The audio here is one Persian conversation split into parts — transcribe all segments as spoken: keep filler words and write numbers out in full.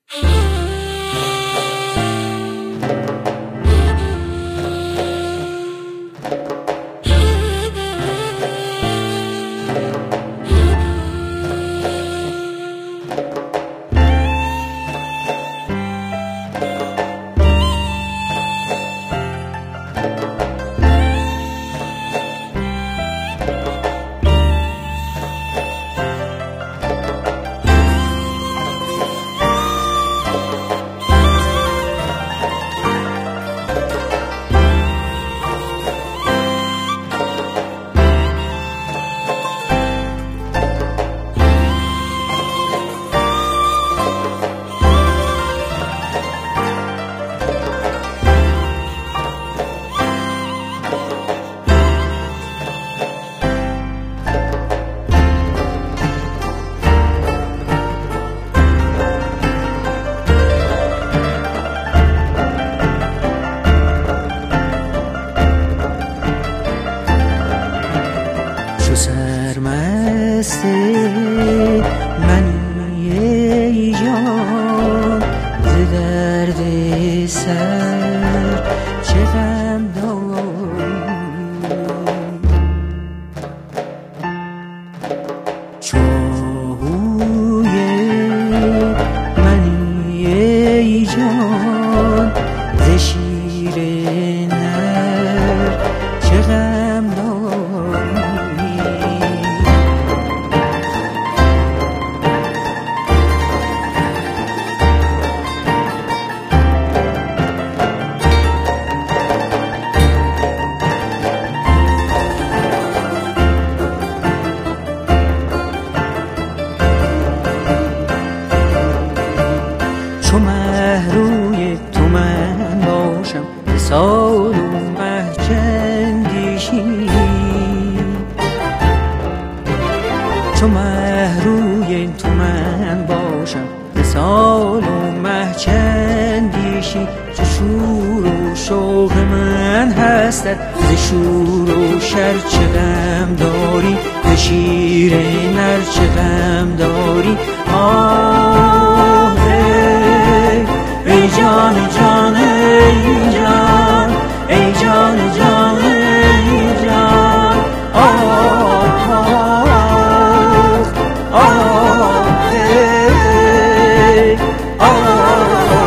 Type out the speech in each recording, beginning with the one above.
سرمست منی ای جان ز درد سر چه غم داری چاهوی منی ای جان ز شیر نر چه غم داری چو مه روی تو من باشم سال و مه چندیشی چو مه روی تو من باشم سال و مه چندیشی چو شور و شوق من هستت ز شور و شر چه غم داری ز شیر نر چه غم داری آه ای جان جان ای جان ای جان جان ای جان آه آه آه ای آه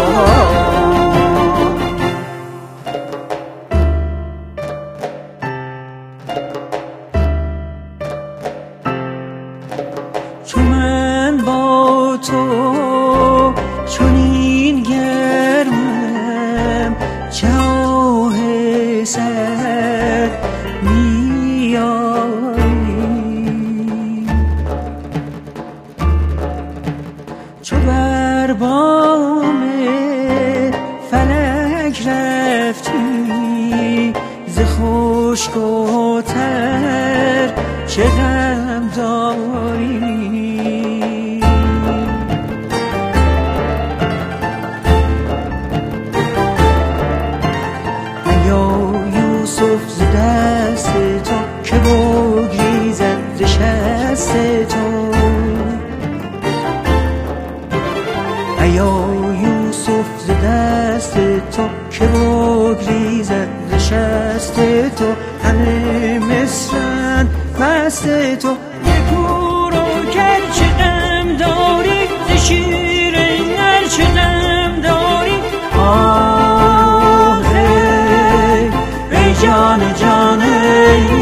چو من با تو چنین گرمم چاه سر می آیی چو بر بام فلک رفتی ز خشک و تر چه غم داری یوسف ز دست تو که بگریزد ز شست تو ایا یوسف ز دست تو که بگریزد ز شست تو همه مصرن مست تو بکور و گر چه غم داری ز شیر نر چه غم داری آه ای جان جان ای